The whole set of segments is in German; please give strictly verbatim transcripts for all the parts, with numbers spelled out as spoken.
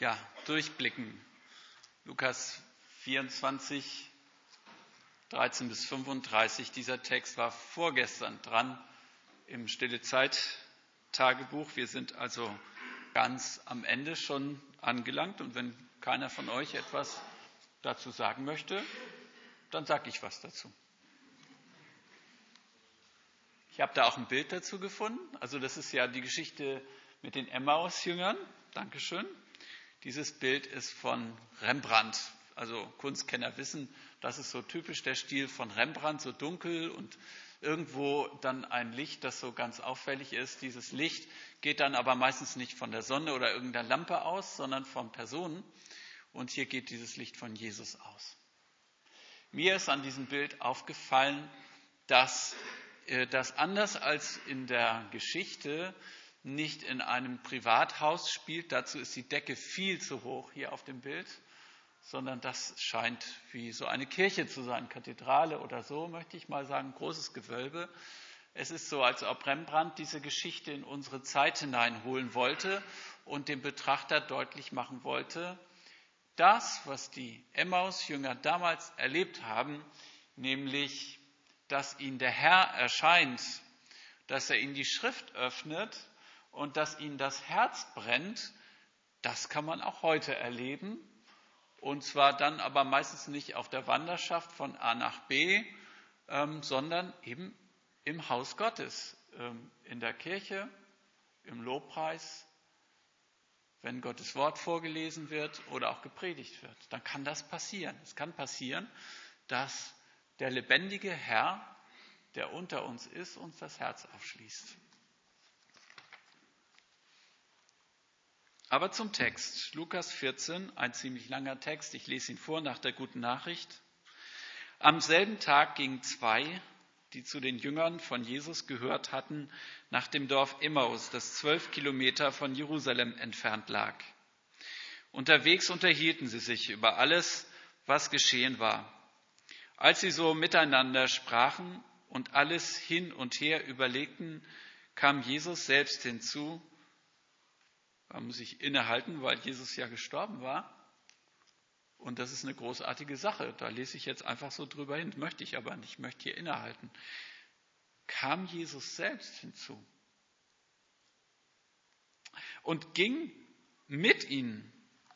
Ja, durchblicken. Lukas vierundzwanzig, dreizehn bis fünfunddreißig. Dieser Text war vorgestern dran im Stille Zeit Tagebuch. Wir sind also ganz am Ende schon angelangt. Und wenn keiner von euch etwas dazu sagen möchte, dann sage ich was dazu. Ich habe da auch ein Bild dazu gefunden. Also das ist ja die Geschichte mit den Emmaus-Jüngern. Dankeschön. Dieses Bild ist von Rembrandt. Also Kunstkenner wissen, das ist so typisch der Stil von Rembrandt, so dunkel und irgendwo dann ein Licht, das so ganz auffällig ist. Dieses Licht geht dann aber meistens nicht von der Sonne oder irgendeiner Lampe aus, sondern von Personen. Und hier geht dieses Licht von Jesus aus. Mir ist an diesem Bild aufgefallen, dass das anders als in der Geschichte nicht in einem Privathaus spielt. Dazu ist die Decke viel zu hoch hier auf dem Bild, sondern das scheint wie so eine Kirche zu sein, Kathedrale oder so, möchte ich mal sagen, großes Gewölbe. Es ist so, als ob Rembrandt diese Geschichte in unsere Zeit hineinholen wollte und dem Betrachter deutlich machen wollte, das, was die Emmaus-Jünger damals erlebt haben, nämlich, dass ihnen der Herr erscheint, dass er ihnen die Schrift öffnet und dass ihnen das Herz brennt, das kann man auch heute erleben. Und zwar dann aber meistens nicht auf der Wanderschaft von A nach B, ähm, sondern eben im Haus Gottes, ähm, in der Kirche, im Lobpreis, wenn Gottes Wort vorgelesen wird oder auch gepredigt wird. Dann kann das passieren. Es kann passieren, dass der lebendige Herr, der unter uns ist, uns das Herz aufschließt. Aber zum Text. Lukas vierzehn, ein ziemlich langer Text. Ich lese ihn vor nach der guten Nachricht. Am selben Tag gingen zwei, die zu den Jüngern von Jesus gehört hatten, nach dem Dorf Emmaus, das zwölf Kilometer von Jerusalem entfernt lag. Unterwegs unterhielten sie sich über alles, was geschehen war. Als sie so miteinander sprachen und alles hin und her überlegten, kam Jesus selbst hinzu. Da muss ich innehalten, weil Jesus ja gestorben war. Und das ist eine großartige Sache. Da lese ich jetzt einfach so drüber hin. Möchte ich aber nicht, ich möchte hier innehalten. Kam Jesus selbst hinzu und ging mit ihnen.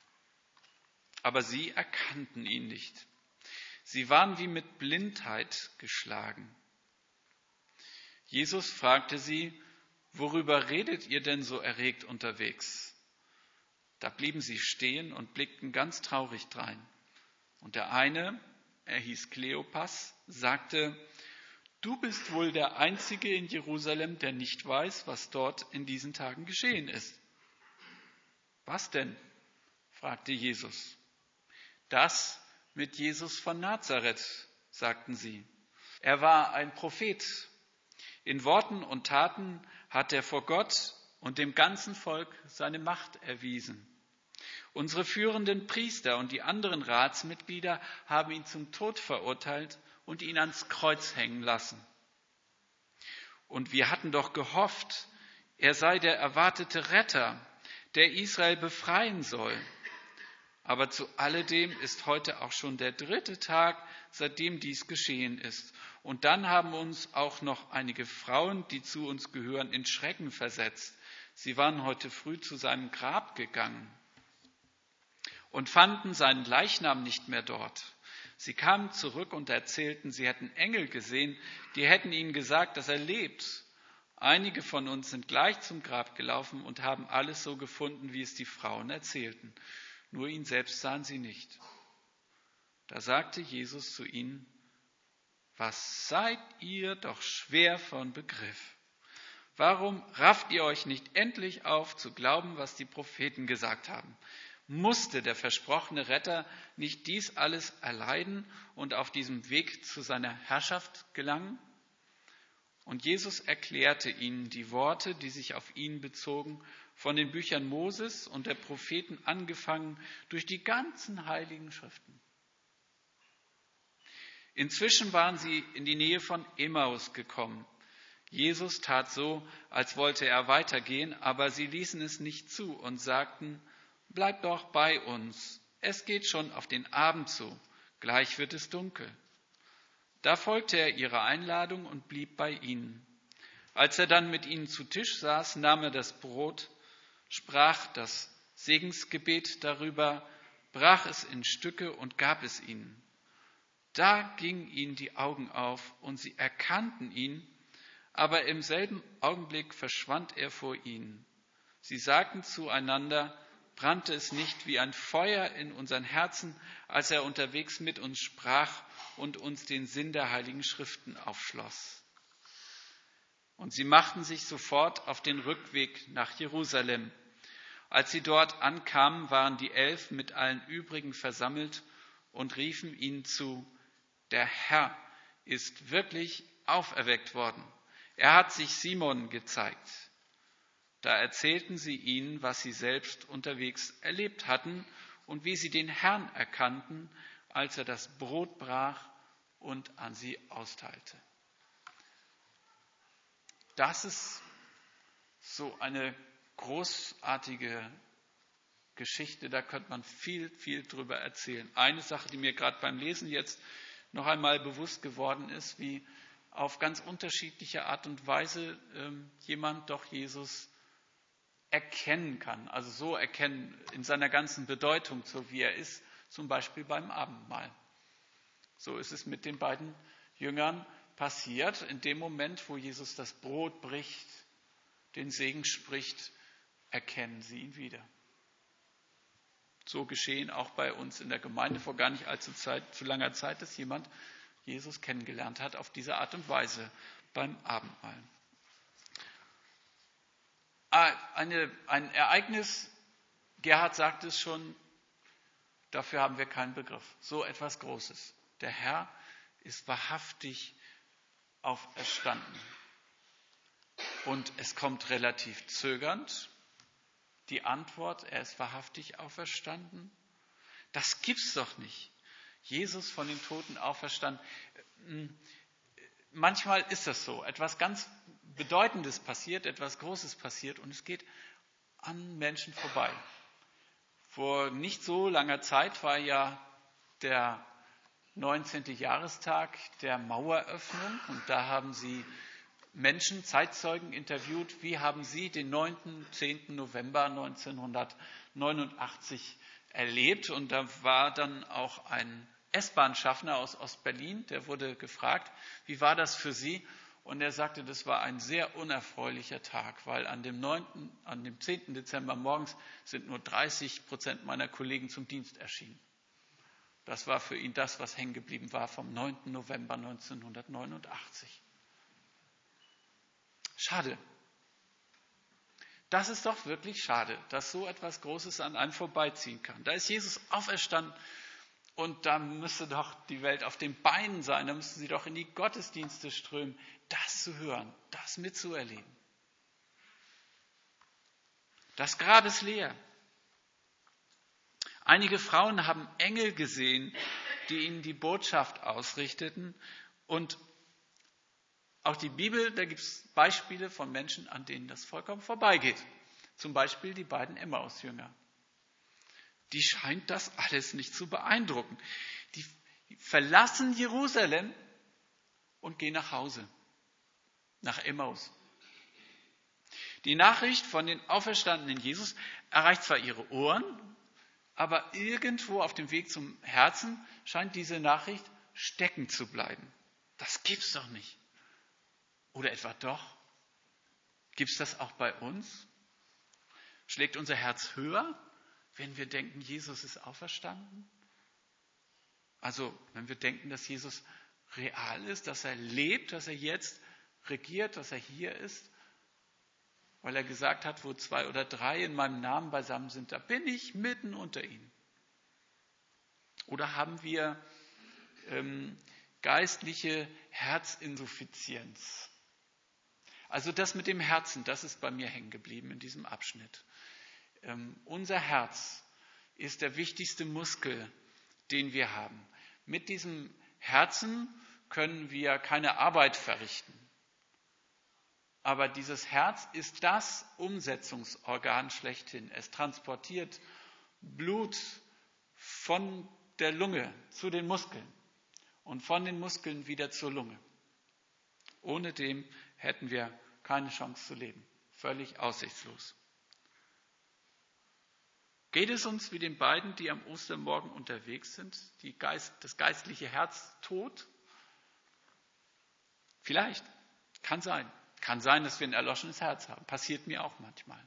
Aber sie erkannten ihn nicht. Sie waren wie mit Blindheit geschlagen. Jesus fragte sie, worüber redet ihr denn so erregt unterwegs? Da blieben sie stehen und blickten ganz traurig drein. Und der eine, er hieß Kleopas, sagte, du bist wohl der Einzige in Jerusalem, der nicht weiß, was dort in diesen Tagen geschehen ist. Was denn? Fragte Jesus. Das mit Jesus von Nazareth, sagten sie. Er war ein Prophet. In Worten und Taten hat er vor Gott und dem ganzen Volk seine Macht erwiesen. Unsere führenden Priester und die anderen Ratsmitglieder haben ihn zum Tod verurteilt und ihn ans Kreuz hängen lassen. Und wir hatten doch gehofft, er sei der erwartete Retter, der Israel befreien soll. Aber zu alledem ist heute auch schon der dritte Tag, seitdem dies geschehen ist. Und dann haben uns auch noch einige Frauen, die zu uns gehören, in Schrecken versetzt. Sie waren heute früh zu seinem Grab gegangen und fanden seinen Leichnam nicht mehr dort. Sie kamen zurück und erzählten, sie hätten Engel gesehen, die hätten ihnen gesagt, dass er lebt. Einige von uns sind gleich zum Grab gelaufen und haben alles so gefunden, wie es die Frauen erzählten. Nur ihn selbst sahen sie nicht. Da sagte Jesus zu ihnen, was seid ihr doch schwer von Begriff? Warum rafft ihr euch nicht endlich auf, zu glauben, was die Propheten gesagt haben? Musste der versprochene Retter nicht dies alles erleiden und auf diesem Weg zu seiner Herrschaft gelangen? Und Jesus erklärte ihnen die Worte, die sich auf ihn bezogen, von den Büchern Moses und der Propheten angefangen durch die ganzen heiligen Schriften. Inzwischen waren sie in die Nähe von Emmaus gekommen. Jesus tat so, als wollte er weitergehen, aber sie ließen es nicht zu und sagten, bleib doch bei uns. Es geht schon auf den Abend zu. Gleich wird es dunkel. Da folgte er ihrer Einladung und blieb bei ihnen. Als er dann mit ihnen zu Tisch saß, nahm er das Brot, sprach das Segensgebet darüber, brach es in Stücke und gab es ihnen. Da gingen ihnen die Augen auf und sie erkannten ihn, aber im selben Augenblick verschwand er vor ihnen. Sie sagten zueinander, brannte es nicht wie ein Feuer in unseren Herzen, als er unterwegs mit uns sprach und uns den Sinn der Heiligen Schriften aufschloss. Und sie machten sich sofort auf den Rückweg nach Jerusalem. Als sie dort ankamen, waren die Elf mit allen übrigen versammelt und riefen ihnen zu, der Herr ist wirklich auferweckt worden. Er hat sich Simon gezeigt. Da erzählten sie ihnen, was sie selbst unterwegs erlebt hatten und wie sie den Herrn erkannten, als er das Brot brach und an sie austeilte. Das ist so eine großartige Geschichte, da könnte man viel, viel drüber erzählen. Eine Sache, die mir gerade beim Lesen jetzt noch einmal bewusst geworden ist, wie auf ganz unterschiedliche Art und Weise ähm, jemand doch Jesus erkennen kann, also so erkennen in seiner ganzen Bedeutung, so wie er ist, zum Beispiel beim Abendmahl. So ist es mit den beiden Jüngern passiert. In dem Moment, wo Jesus das Brot bricht, den Segen spricht, erkennen sie ihn wieder. So geschehen auch bei uns in der Gemeinde vor gar nicht allzu Zeit, zu langer Zeit, dass jemand Jesus kennengelernt hat auf diese Art und Weise beim Abendmahl. Eine, ein Ereignis, Gerhard sagte es schon, dafür haben wir keinen Begriff. So etwas Großes. Der Herr ist wahrhaftig auferstanden. Und es kommt relativ zögernd die Antwort, er ist wahrhaftig auferstanden. Das gibt's doch nicht. Jesus von den Toten auferstanden. Manchmal ist das so. Etwas ganz Bedeutendes passiert, etwas Großes passiert und es geht an Menschen vorbei. Vor nicht so langer Zeit war ja der neunzehnte Jahrestag der Maueröffnung und da haben sie Menschen, Zeitzeugen interviewt, wie haben sie den neunten, zehnten November neunzehnhundertneunundachtzig erlebt. Und da war dann auch ein S-Bahn-Schaffner aus Ostberlin, der wurde gefragt, wie war das für Sie? Und er sagte, das war ein sehr unerfreulicher Tag, weil an dem neunten, an dem zehnten Dezember morgens sind nur dreißig Prozent meiner Kollegen zum Dienst erschienen. Das war für ihn das, was hängen geblieben war vom neunten November neunzehnhundertneunundachtzig. Schade. Das ist doch wirklich schade, dass so etwas Großes an einem vorbeiziehen kann. Da ist Jesus auferstanden und da müsste doch die Welt auf den Beinen sein, da müssten sie doch in die Gottesdienste strömen, das zu hören, das mitzuerleben. Das Grab ist leer. Einige Frauen haben Engel gesehen, die ihnen die Botschaft ausrichteten und auch die Bibel, da gibt es Beispiele von Menschen, an denen das vollkommen vorbeigeht. Zum Beispiel die beiden Emmaus-Jünger. Die scheint das alles nicht zu beeindrucken. Die verlassen Jerusalem und gehen nach Hause, nach Emmaus. Die Nachricht von den auferstandenen Jesus erreicht zwar ihre Ohren, aber irgendwo auf dem Weg zum Herzen scheint diese Nachricht stecken zu bleiben. Das gibt's doch nicht. Oder etwa doch? Gibt es das auch bei uns? Schlägt unser Herz höher, wenn wir denken, Jesus ist auferstanden? Also, wenn wir denken, dass Jesus real ist, dass er lebt, dass er jetzt regiert, dass er hier ist, weil er gesagt hat, wo zwei oder drei in meinem Namen beisammen sind, da bin ich mitten unter ihnen. Oder haben wir ähm, geistliche Herzinsuffizienz? Also das mit dem Herzen, das ist bei mir hängen geblieben in diesem Abschnitt. Ähm, unser Herz ist der wichtigste Muskel, den wir haben. Mit diesem Herzen können wir keine Arbeit verrichten. Aber dieses Herz ist das Umsetzungsorgan schlechthin. Es transportiert Blut von der Lunge zu den Muskeln und von den Muskeln wieder zur Lunge. Ohne dem hätten wir keine Chance zu leben. Völlig aussichtslos. Geht es uns wie den beiden, die am Ostermorgen unterwegs sind, die Geist, das geistliche Herz tot? Vielleicht. Kann sein. Kann sein, dass wir ein erloschenes Herz haben. Passiert mir auch manchmal.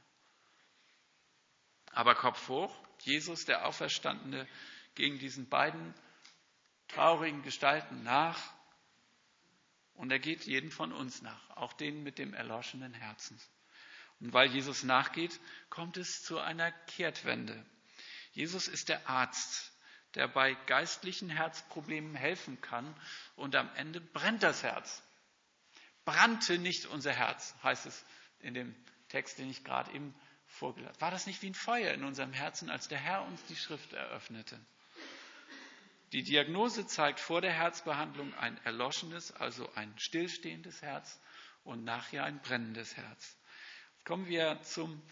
Aber Kopf hoch, Jesus, der Auferstandene, ging diesen beiden traurigen Gestalten nach. Und er geht jeden von uns nach, auch denen mit dem erloschenen Herzen. Und weil Jesus nachgeht, kommt es zu einer Kehrtwende. Jesus ist der Arzt, der bei geistlichen Herzproblemen helfen kann. Und am Ende brennt das Herz. Brannte nicht unser Herz, heißt es in dem Text, den ich gerade eben vorgelesen habe. War das nicht wie ein Feuer in unserem Herzen, als der Herr uns die Schrift eröffnete? Die Diagnose zeigt vor der Herzbehandlung ein erloschenes, also ein stillstehendes Herz und nachher ein brennendes Herz. Jetzt kommen wir zum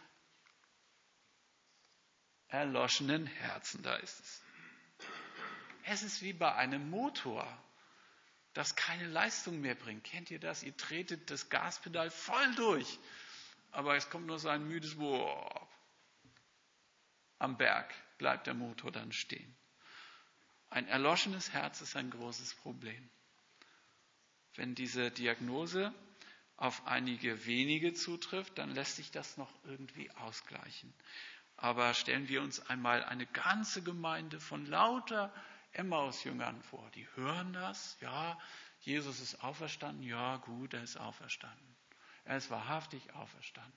erloschenen Herzen, da ist es. Es ist wie bei einem Motor, das keine Leistung mehr bringt. Kennt ihr das? Ihr tretet das Gaspedal voll durch, aber es kommt nur so ein müdes Boah. Am Berg bleibt der Motor dann stehen. Ein erloschenes Herz ist ein großes Problem. Wenn diese Diagnose auf einige wenige zutrifft, dann lässt sich das noch irgendwie ausgleichen. Aber stellen wir uns einmal eine ganze Gemeinde von lauter Emmaus-Jüngern vor. Die hören das, ja, Jesus ist auferstanden, ja gut, er ist auferstanden. Er ist wahrhaftig auferstanden.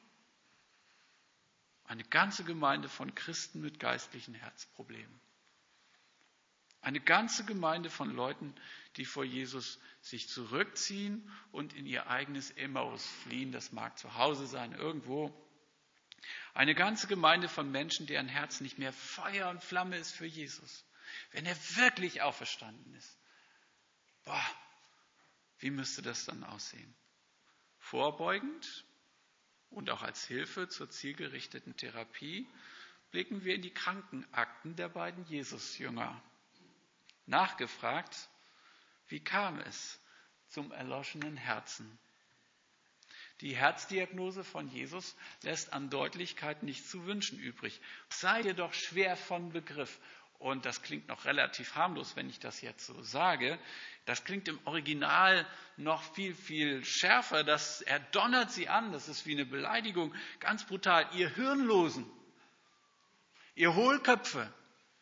Eine ganze Gemeinde von Christen mit geistlichen Herzproblemen. Eine ganze Gemeinde von Leuten, die vor Jesus sich zurückziehen und in ihr eigenes Emmaus fliehen. Das mag zu Hause sein, irgendwo. Eine ganze Gemeinde von Menschen, deren Herz nicht mehr Feuer und Flamme ist für Jesus. Wenn er wirklich auferstanden ist. Boah, wie müsste das dann aussehen? Vorbeugend und auch als Hilfe zur zielgerichteten Therapie blicken wir in die Krankenakten der beiden Jesus-Jünger. Nachgefragt, wie kam es zum erloschenen Herzen? Die Herzdiagnose von Jesus lässt an Deutlichkeit nichts zu wünschen übrig. Seid ihr doch schwer von Begriff. Und das klingt noch relativ harmlos, wenn ich das jetzt so sage. Das klingt im Original noch viel, viel schärfer. Das, er donnert sie an, das ist wie eine Beleidigung. Ganz brutal, ihr Hirnlosen, ihr Hohlköpfe,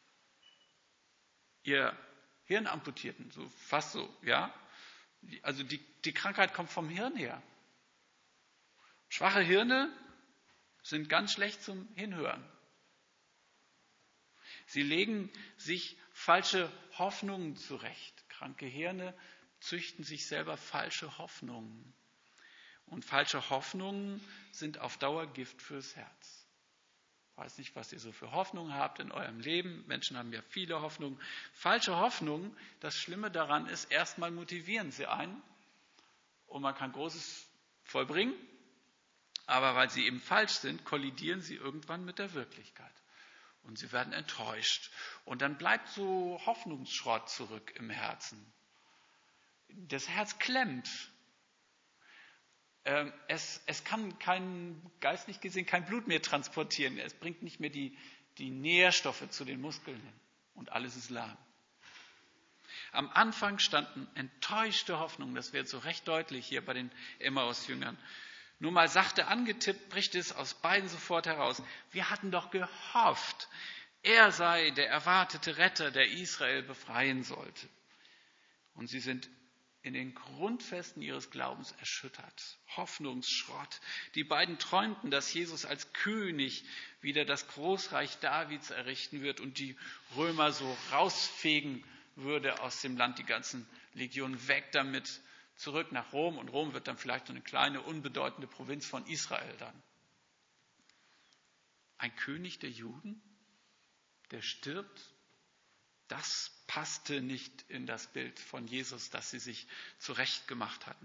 ihr Hirnamputierten, so fast so, ja. Also die, die Krankheit kommt vom Hirn her. Schwache Hirne sind ganz schlecht zum Hinhören. Sie legen sich falsche Hoffnungen zurecht. Kranke Hirne züchten sich selber falsche Hoffnungen. Und falsche Hoffnungen sind auf Dauer Gift fürs Herz. Ich weiß nicht, was ihr so für Hoffnungen habt in eurem Leben. Menschen haben ja viele Hoffnungen. Falsche Hoffnungen, das Schlimme daran ist, erstmal motivieren sie einen und man kann Großes vollbringen. Aber weil sie eben falsch sind, kollidieren sie irgendwann mit der Wirklichkeit. Und sie werden enttäuscht. Und dann bleibt so Hoffnungsschrott zurück im Herzen. Das Herz klemmt. Es, es kann kein, geistlich gesehen kein Blut mehr transportieren. Es bringt nicht mehr die, die Nährstoffe zu den Muskeln hin. Und alles ist lahm. Am Anfang standen enttäuschte Hoffnungen. Das wird so recht deutlich hier bei den Emmaus-Jüngern. Nur mal sachte angetippt, bricht es aus beiden sofort heraus. Wir hatten doch gehofft, er sei der erwartete Retter, der Israel befreien sollte. Und sie sind in den Grundfesten ihres Glaubens erschüttert. Hoffnungsschrott. Die beiden träumten, dass Jesus als König wieder das Großreich Davids errichten wird und die Römer so rausfegen würde aus dem Land, die ganzen Legionen weg damit, zurück nach Rom. Und Rom wird dann vielleicht so eine kleine, unbedeutende Provinz von Israel dann. Ein König der Juden, der stirbt, das passte nicht in das Bild von Jesus, das sie sich zurechtgemacht hatten.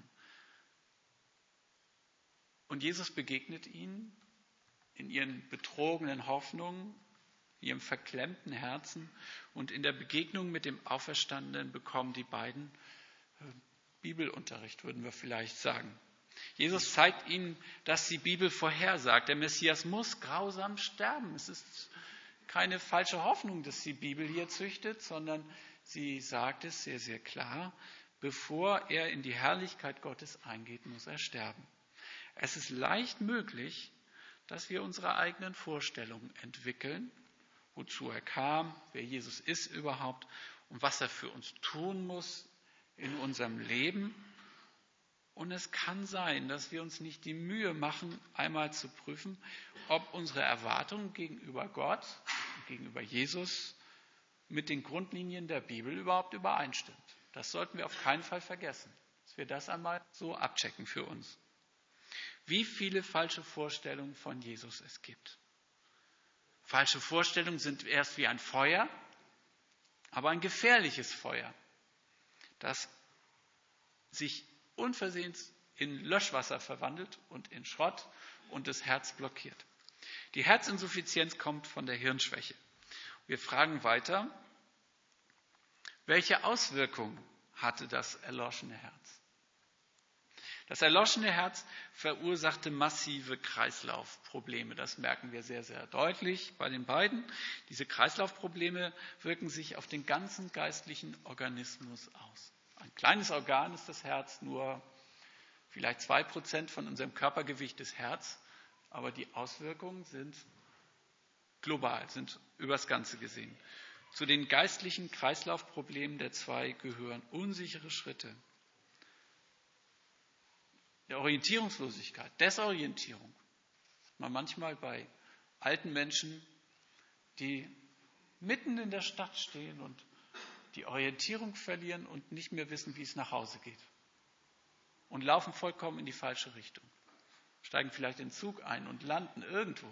Und Jesus begegnet ihnen in ihren betrogenen Hoffnungen. in ihrem verklemmten Herzen. Und in der Begegnung mit dem Auferstandenen bekommen die beiden Bibelunterricht, würden wir vielleicht sagen. Jesus zeigt ihnen, dass die Bibel vorhersagt. Der Messias muss grausam sterben. Es ist keine falsche Hoffnung, dass die Bibel hier züchtet, sondern sie sagt es sehr, sehr klar. Bevor er in die Herrlichkeit Gottes eingeht, muss er sterben. Es ist leicht möglich, dass wir unsere eigenen Vorstellungen entwickeln, wozu er kam, wer Jesus ist überhaupt und was er für uns tun muss in unserem Leben. Und es kann sein, dass wir uns nicht die Mühe machen, einmal zu prüfen, ob unsere Erwartungen gegenüber Gott, gegenüber Jesus mit den Grundlinien der Bibel überhaupt übereinstimmt. Das sollten wir auf keinen Fall vergessen, dass wir das einmal so abchecken für uns. Wie viele falsche Vorstellungen von Jesus es gibt. Falsche Vorstellungen sind erst wie ein Feuer, aber ein gefährliches Feuer, das sich unversehens in Löschwasser verwandelt und in Schrott und das Herz blockiert. Die Herzinsuffizienz kommt von der Hirnschwäche. Wir fragen weiter, welche Auswirkungen hatte das erloschene Herz? Das erloschene Herz verursachte massive Kreislaufprobleme. Das merken wir sehr, sehr deutlich bei den beiden. Diese Kreislaufprobleme wirken sich auf den ganzen geistlichen Organismus aus. Ein kleines Organ ist das Herz, nur vielleicht zwei Prozent von unserem Körpergewicht ist Herz, aber die Auswirkungen sind global, sind übers Ganze gesehen. Zu den geistlichen Kreislaufproblemen der zwei gehören unsichere Schritte, der Orientierungslosigkeit, Desorientierung. Das sieht man manchmal bei alten Menschen, die mitten in der Stadt stehen und die Orientierung verlieren und nicht mehr wissen, wie es nach Hause geht. Und laufen vollkommen in die falsche Richtung. Steigen vielleicht in den Zug ein und landen irgendwo.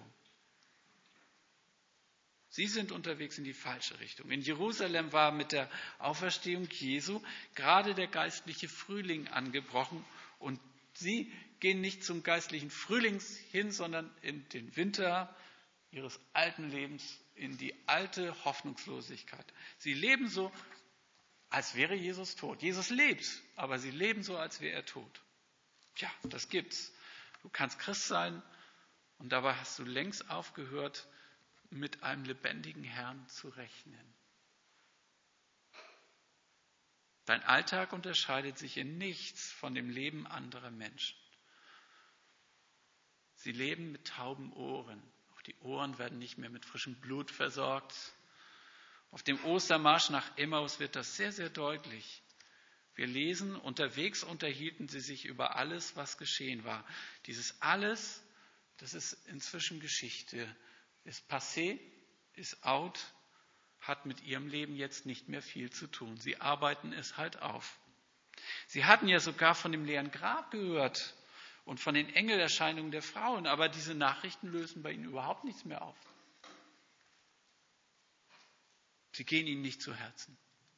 Sie sind unterwegs in die falsche Richtung. In Jerusalem war mit der Auferstehung Jesu gerade der geistliche Frühling angebrochen und sie gehen nicht zum geistlichen Frühling hin, sondern in den Winter ihres alten Lebens, in die alte Hoffnungslosigkeit. Sie leben so, als wäre Jesus tot. Jesus lebt, aber sie leben so, als wäre er tot. Tja, das gibt's. Du kannst Christ sein und dabei hast du längst aufgehört, mit einem lebendigen Herrn zu rechnen. Dein Alltag unterscheidet sich in nichts von dem Leben anderer Menschen. Sie leben mit tauben Ohren. Auch die Ohren werden nicht mehr mit frischem Blut versorgt. Auf dem Ostermarsch nach Emmaus wird das sehr, sehr deutlich. Wir lesen, unterwegs unterhielten sie sich über alles, was geschehen war. Dieses alles, das ist inzwischen Geschichte, ist passé, ist out, hat mit ihrem Leben jetzt nicht mehr viel zu tun. Sie arbeiten es halt auf. Sie hatten ja sogar von dem leeren Grab gehört und von den Engelerscheinungen der Frauen, aber diese Nachrichten lösen bei ihnen überhaupt nichts mehr auf. Sie gehen ihnen nicht zu Herzen.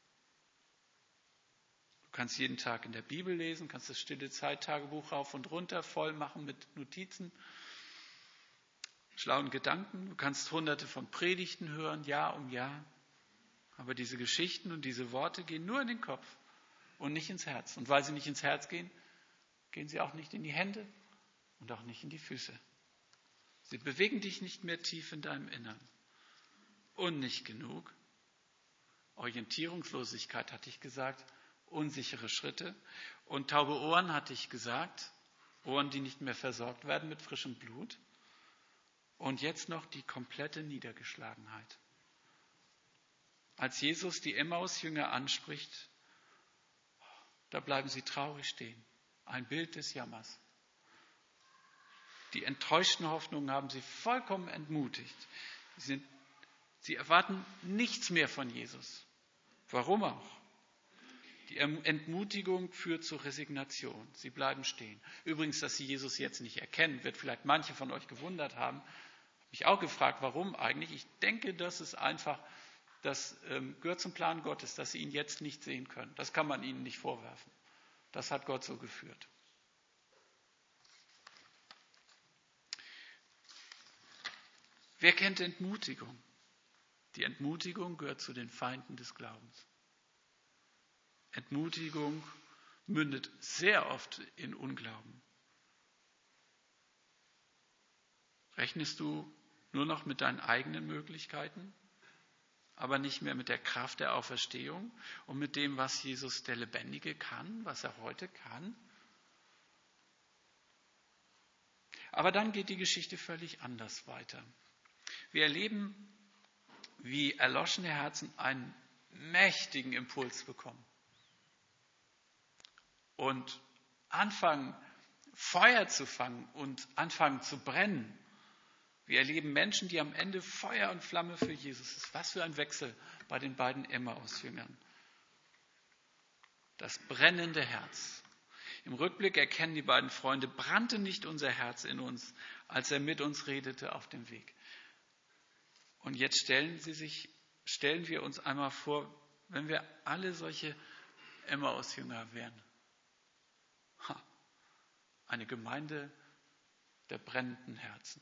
Du kannst jeden Tag in der Bibel lesen, kannst das stille Zeittagebuch rauf und runter voll machen mit Notizen, schlauen Gedanken. Du kannst hunderte von Predigten hören, Jahr um Jahr. Aber diese Geschichten und diese Worte gehen nur in den Kopf und nicht ins Herz. Und weil sie nicht ins Herz gehen, gehen sie auch nicht in die Hände und auch nicht in die Füße. Sie bewegen dich nicht mehr tief in deinem Innern. Und nicht genug. Orientierungslosigkeit, hatte ich gesagt, unsichere Schritte. Und taube Ohren, hatte ich gesagt, Ohren, die nicht mehr versorgt werden mit frischem Blut. Und jetzt noch die komplette Niedergeschlagenheit. Als Jesus die Emmaus-Jünger anspricht, da bleiben sie traurig stehen. Ein Bild des Jammers. Die enttäuschten Hoffnungen haben sie vollkommen entmutigt. Sie, sind, sie erwarten nichts mehr von Jesus. Warum auch? Die Entmutigung führt zur Resignation. Sie bleiben stehen. Übrigens, dass sie Jesus jetzt nicht erkennen, wird vielleicht manche von euch gewundert haben. Habe ich auch gefragt, warum eigentlich? Ich denke, das ist einfach, das ähm, gehört zum Plan Gottes, dass sie ihn jetzt nicht sehen können. Das kann man ihnen nicht vorwerfen. Das hat Gott so geführt. Wer kennt Entmutigung? Die Entmutigung gehört zu den Feinden des Glaubens. Entmutigung mündet sehr oft in Unglauben. Rechnest du nur noch mit deinen eigenen Möglichkeiten, aber nicht mehr mit der Kraft der Auferstehung und mit dem, was Jesus der Lebendige kann, was er heute kann? Aber dann geht die Geschichte völlig anders weiter. Wir erleben, wie erloschene Herzen einen mächtigen Impuls bekommen und anfangen, Feuer zu fangen und anfangen zu brennen. Wir erleben Menschen, die am Ende Feuer und Flamme für Jesus sind. Was für ein Wechsel bei den beiden Emmaus-Jüngern. Das brennende Herz. Im Rückblick erkennen die beiden Freunde, brannte nicht unser Herz in uns, als er mit uns redete auf dem Weg. Und jetzt stellen sie sich, stellen wir uns einmal vor, wenn wir alle solche Emmaus-Jünger wären. Ha, eine Gemeinde der brennenden Herzen.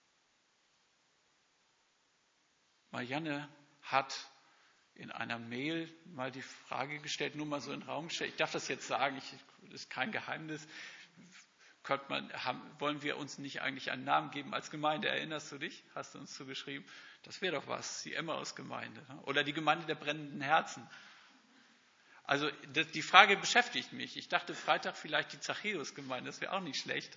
Marianne hat in einer Mail mal die Frage gestellt, nur mal so in den Raum gestellt. Ich darf das jetzt sagen, ich, das ist kein Geheimnis. Könnte man, haben, wollen wir uns nicht eigentlich einen Namen geben als Gemeinde? Erinnerst du dich? Hast du uns zugeschrieben? Das wäre doch was, die Emmaus-Gemeinde. Oder die Gemeinde der brennenden Herzen. Also das, die Frage beschäftigt mich. Ich dachte Freitag vielleicht die Zachäus-Gemeinde, das wäre auch nicht schlecht.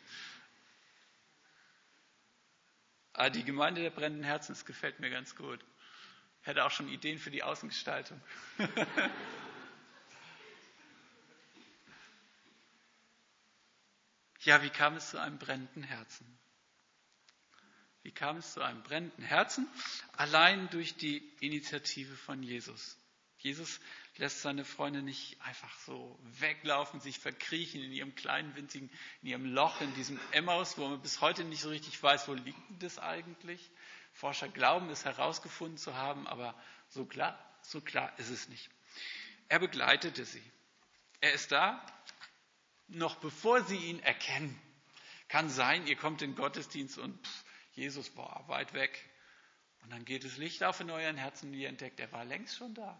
Aber die Gemeinde der brennenden Herzen, das gefällt mir ganz gut. Ich hätte auch schon Ideen für die Außengestaltung. Ja, wie kam es zu einem brennenden Herzen? Wie kam es zu einem brennenden Herzen? Allein durch die Initiative von Jesus. Jesus lässt seine Freunde nicht einfach so weglaufen, sich verkriechen in ihrem kleinen, winzigen, in ihrem Loch, in diesem Emmaus, wo man bis heute nicht so richtig weiß, wo liegt das eigentlich? Forscher glauben, es herausgefunden zu haben, aber so klar, so klar ist es nicht. Er begleitete sie. Er ist da, noch bevor sie ihn erkennen. Kann sein, ihr kommt in den Gottesdienst und pff, Jesus war weit weg. Und dann geht das Licht auf in euren Herzen und ihr entdeckt, er war längst schon da.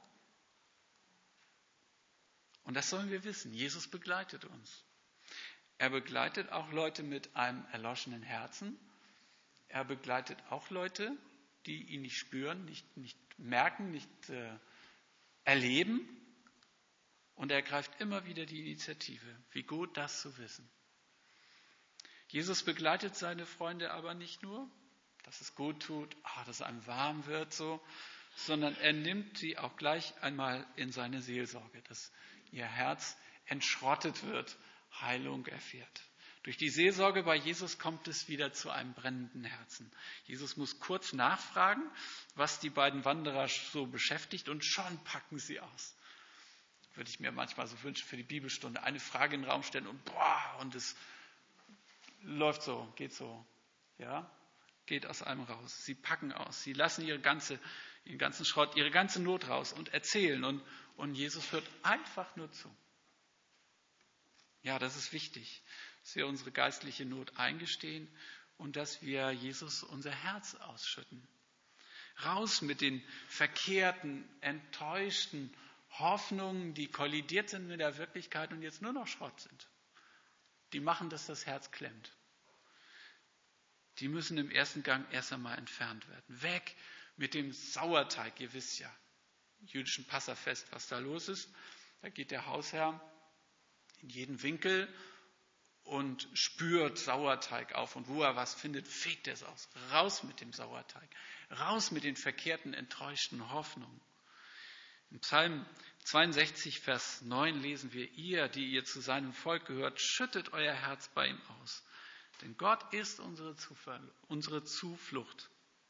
Und das sollen wir wissen. Jesus begleitet uns. Er begleitet auch Leute mit einem erloschenen Herzen. Er begleitet auch Leute, die ihn nicht spüren, nicht, nicht merken, nicht äh, erleben. Und er ergreift immer wieder die Initiative. Wie gut, das zu wissen. Jesus begleitet seine Freunde aber nicht nur, dass es gut tut, ah, dass einem warm wird, so, sondern er nimmt sie auch gleich einmal in seine Seelsorge, dass ihr Herz entschrottet wird, Heilung erfährt. Durch die Seelsorge bei Jesus kommt es wieder zu einem brennenden Herzen. Jesus muss kurz nachfragen, was die beiden Wanderer so beschäftigt, und schon packen sie aus. Würde ich mir manchmal so wünschen für die Bibelstunde. Eine Frage in den Raum stellen und boah, und es läuft so, geht so. Ja, geht aus einem raus. Sie packen aus. Sie lassen ihre ganze, ihren ganzen Schrott, ihre ganze Not raus und erzählen. Und, und Jesus hört einfach nur zu. Ja, das ist wichtig, dass wir unsere geistliche Not eingestehen und dass wir Jesus unser Herz ausschütten. Raus mit den verkehrten, enttäuschten Hoffnungen, die kollidiert sind mit der Wirklichkeit und jetzt nur noch Schrott sind. Die machen, dass das Herz klemmt. Die müssen im ersten Gang erst einmal entfernt werden. Weg mit dem Sauerteig. Ihr wisst ja, im jüdischen Passafest, was da los ist. Da geht der Hausherr in jeden Winkel und spürt Sauerteig auf. Und wo er was findet, fegt er es aus. Raus mit dem Sauerteig. Raus mit den verkehrten, enttäuschten Hoffnungen. Im Psalm zweiundsechzig, Vers neun lesen wir, ihr, die ihr zu seinem Volk gehört, schüttet euer Herz bei ihm aus. Denn Gott ist unsere Zuflucht.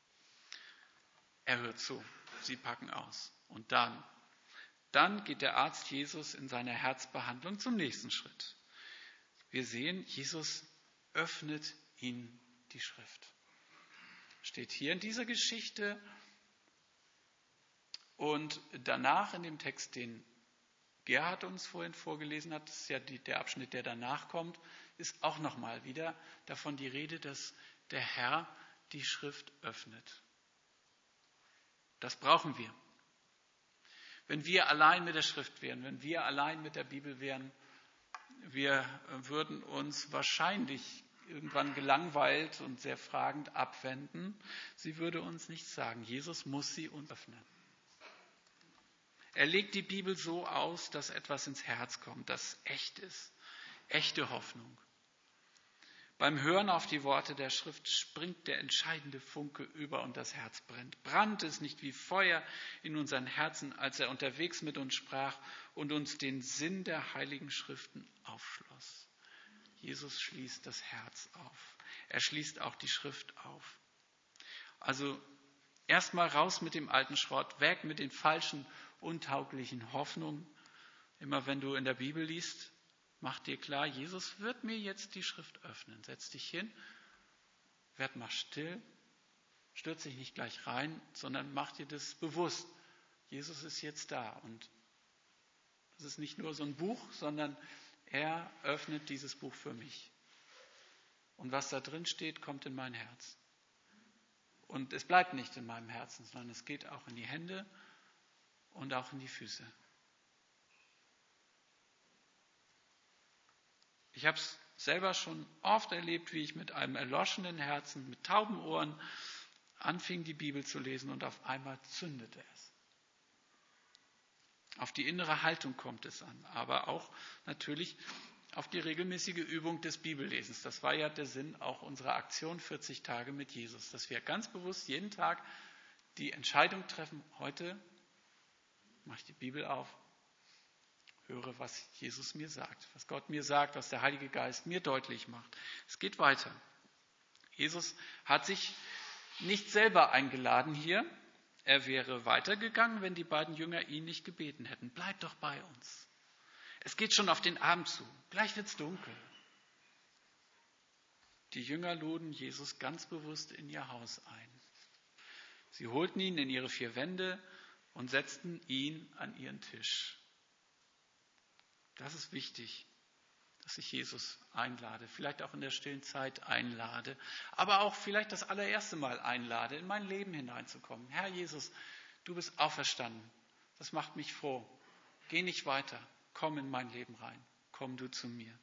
Er hört zu. Sie packen aus. Und dann, dann geht der Arzt Jesus in seiner Herzbehandlung zum nächsten Schritt. Wir sehen, Jesus öffnet ihnen die Schrift. Steht hier in dieser Geschichte. Und danach in dem Text, den Gerhard uns vorhin vorgelesen hat, das ist ja die, der Abschnitt, der danach kommt, ist auch nochmal wieder davon die Rede, dass der Herr die Schrift öffnet. Das brauchen wir. Wenn wir allein mit der Schrift wären, wenn wir allein mit der Bibel wären, wir würden uns wahrscheinlich irgendwann gelangweilt und sehr fragend abwenden. Sie würde uns nichts sagen. Jesus muss sie uns öffnen. Er legt die Bibel so aus, dass etwas ins Herz kommt, das echt ist. Echte Hoffnung. Beim Hören auf die Worte der Schrift springt der entscheidende Funke über und das Herz brennt. Brannte es nicht wie Feuer in unseren Herzen, als er unterwegs mit uns sprach und uns den Sinn der Heiligen Schriften aufschloss. Jesus schließt das Herz auf. Er schließt auch die Schrift auf. Also erstmal raus mit dem alten Schrott, weg mit den falschen, untauglichen Hoffnungen. Immer wenn du in der Bibel liest, mach dir klar, Jesus wird mir jetzt die Schrift öffnen. Setz dich hin, werd mal still, stürz dich nicht gleich rein, sondern mach dir das bewusst. Jesus ist jetzt da und es ist nicht nur so ein Buch, sondern er öffnet dieses Buch für mich. Und was da drin steht, kommt in mein Herz. Und es bleibt nicht in meinem Herzen, sondern es geht auch in die Hände und auch in die Füße. Ich habe es selber schon oft erlebt, wie ich mit einem erloschenen Herzen, mit tauben Ohren anfing, die Bibel zu lesen und auf einmal zündete es. Auf die innere Haltung kommt es an, aber auch natürlich auf die regelmäßige Übung des Bibellesens. Das war ja der Sinn auch unserer Aktion vierzig Tage mit Jesus, dass wir ganz bewusst jeden Tag die Entscheidung treffen, heute mache ich die Bibel auf, höre, was Jesus mir sagt, was Gott mir sagt, was der Heilige Geist mir deutlich macht. Es geht weiter. Jesus hat sich nicht selber eingeladen hier. Er wäre weitergegangen, wenn die beiden Jünger ihn nicht gebeten hätten. Bleib doch bei uns. Es geht schon auf den Abend zu. Gleich wird's dunkel. Die Jünger luden Jesus ganz bewusst in ihr Haus ein. Sie holten ihn in ihre vier Wände und setzten ihn an ihren Tisch. Das ist wichtig, dass ich Jesus einlade, vielleicht auch in der stillen Zeit einlade, aber auch vielleicht das allererste Mal einlade, in mein Leben hineinzukommen. Herr Jesus, du bist auferstanden. Das macht mich froh. Geh nicht weiter. Komm in mein Leben rein. Komm du zu mir.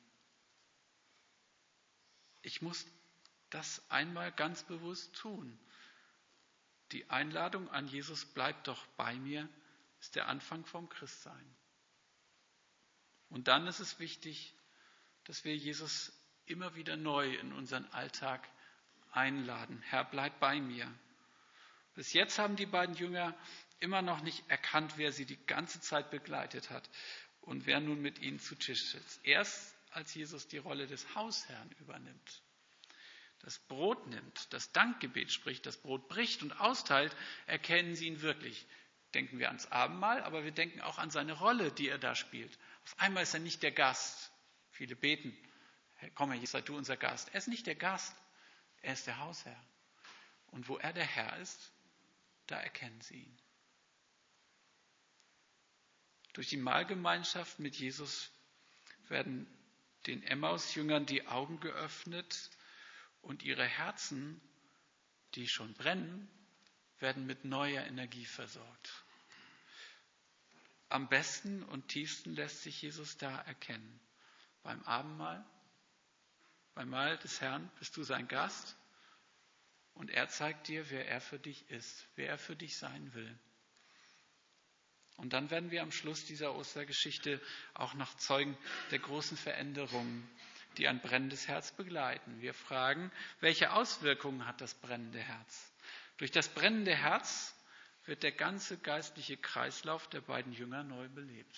Ich muss das einmal ganz bewusst tun. Die Einladung an Jesus, bleib doch bei mir, ist der Anfang vom Christsein. Und dann ist es wichtig, dass wir Jesus immer wieder neu in unseren Alltag einladen. Herr, bleib bei mir. Bis jetzt haben die beiden Jünger immer noch nicht erkannt, wer sie die ganze Zeit begleitet hat und wer nun mit ihnen zu Tisch sitzt. Erst als Jesus die Rolle des Hausherrn übernimmt, das Brot nimmt, das Dankgebet spricht, das Brot bricht und austeilt, erkennen sie ihn wirklich. Denken wir ans Abendmahl, aber wir denken auch an seine Rolle, die er da spielt. Auf einmal ist er nicht der Gast. Viele beten, komm, Herr, sei du unser Gast. Er ist nicht der Gast, er ist der Hausherr. Und wo er der Herr ist, da erkennen sie ihn. Durch die Mahlgemeinschaft mit Jesus werden den Emmaus-Jüngern die Augen geöffnet und ihre Herzen, die schon brennen, werden mit neuer Energie versorgt. Am besten und tiefsten lässt sich Jesus da erkennen. Beim Abendmahl, beim Mahl des Herrn bist du sein Gast und er zeigt dir, wer er für dich ist, wer er für dich sein will. Und dann werden wir am Schluss dieser Ostergeschichte auch noch Zeugen der großen Veränderungen, die ein brennendes Herz begleiten. Wir fragen, welche Auswirkungen hat das brennende Herz? Durch das brennende Herz wird der ganze geistliche Kreislauf der beiden Jünger neu belebt.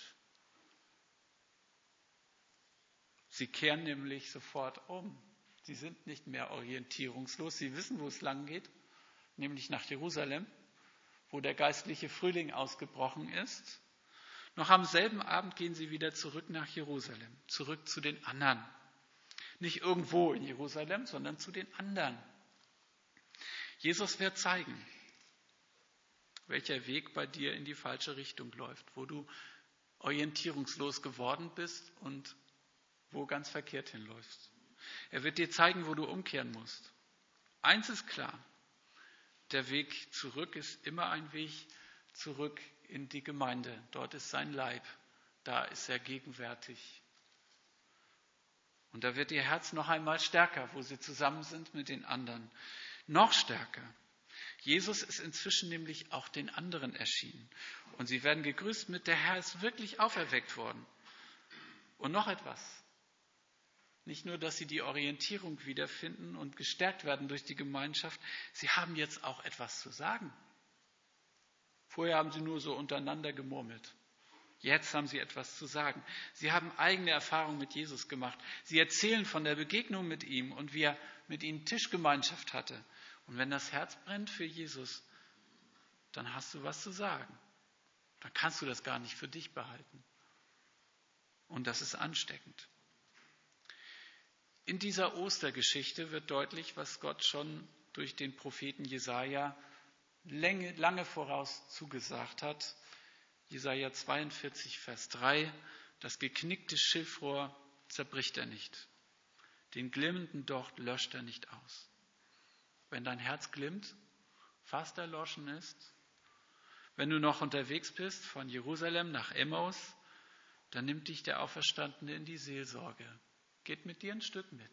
Sie kehren nämlich sofort um. Sie sind nicht mehr orientierungslos. Sie wissen, wo es lang geht, nämlich nach Jerusalem, wo der geistliche Frühling ausgebrochen ist. Noch am selben Abend gehen sie wieder zurück nach Jerusalem, zurück zu den anderen. Nicht irgendwo in Jerusalem, sondern zu den anderen. Jesus wird zeigen, welcher Weg bei dir in die falsche Richtung läuft, wo du orientierungslos geworden bist und wo ganz verkehrt hinläufst. Er wird dir zeigen, wo du umkehren musst. Eins ist klar, der Weg zurück ist immer ein Weg zurück in die Gemeinde. Dort ist sein Leib, da ist er gegenwärtig. Und da wird ihr Herz noch einmal stärker, wo sie zusammen sind mit den anderen. Noch stärker. Jesus ist inzwischen nämlich auch den anderen erschienen. Und sie werden gegrüßt mit, der Herr ist wirklich auferweckt worden. Und noch etwas. Nicht nur, dass sie die Orientierung wiederfinden und gestärkt werden durch die Gemeinschaft, sie haben jetzt auch etwas zu sagen. Vorher haben sie nur so untereinander gemurmelt. Jetzt haben sie etwas zu sagen. Sie haben eigene Erfahrungen mit Jesus gemacht. Sie erzählen von der Begegnung mit ihm und wie er mit ihnen Tischgemeinschaft hatte. Und wenn das Herz brennt für Jesus, dann hast du was zu sagen. Dann kannst du das gar nicht für dich behalten. Und das ist ansteckend. In dieser Ostergeschichte wird deutlich, was Gott schon durch den Propheten Jesaja lange, lange voraus zugesagt hat. Jesaja zweiundvierzig, Vers drei, das geknickte Schilfrohr zerbricht er nicht. Den glimmenden Docht löscht er nicht aus. Wenn dein Herz glimmt, fast erloschen ist, wenn du noch unterwegs bist von Jerusalem nach Emmaus, dann nimmt dich der Auferstandene in die Seelsorge. Geht mit dir ein Stück mit.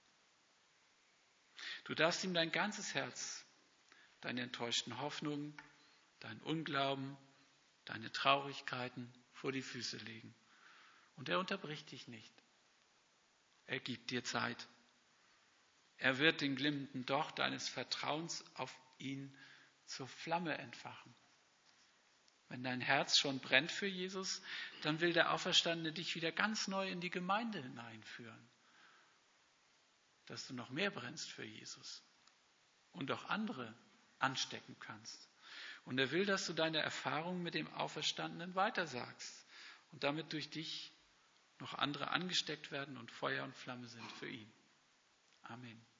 Du darfst ihm dein ganzes Herz, deine enttäuschten Hoffnungen, dein Unglauben, deine Traurigkeiten vor die Füße legen. Und er unterbricht dich nicht. Er gibt dir Zeit. Er wird den glimmenden Docht deines Vertrauens auf ihn zur Flamme entfachen. Wenn dein Herz schon brennt für Jesus, dann will der Auferstandene dich wieder ganz neu in die Gemeinde hineinführen. Dass du noch mehr brennst für Jesus und auch andere anstecken kannst. Und er will, dass du deine Erfahrungen mit dem Auferstandenen weitersagst und damit durch dich noch andere angesteckt werden und Feuer und Flamme sind für ihn. Amen.